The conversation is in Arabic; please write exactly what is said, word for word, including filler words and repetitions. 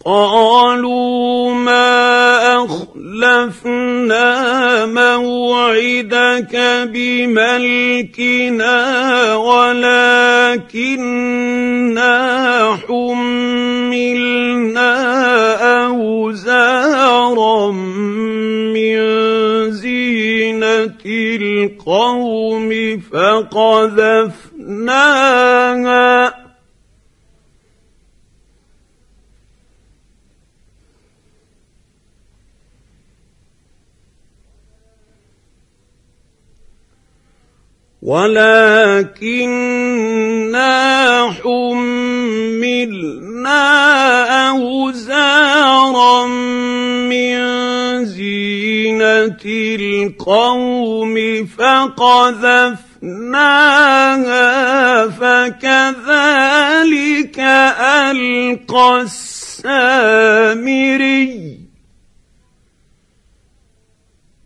قالوا ما أخلفنا موعدك بملكنا ولكننا حملنا أوزارا من زينة القوم فقذفناها ولكننا حملنا أوزارا من زينة القوم فقذفناها فكذلك ألقى السامري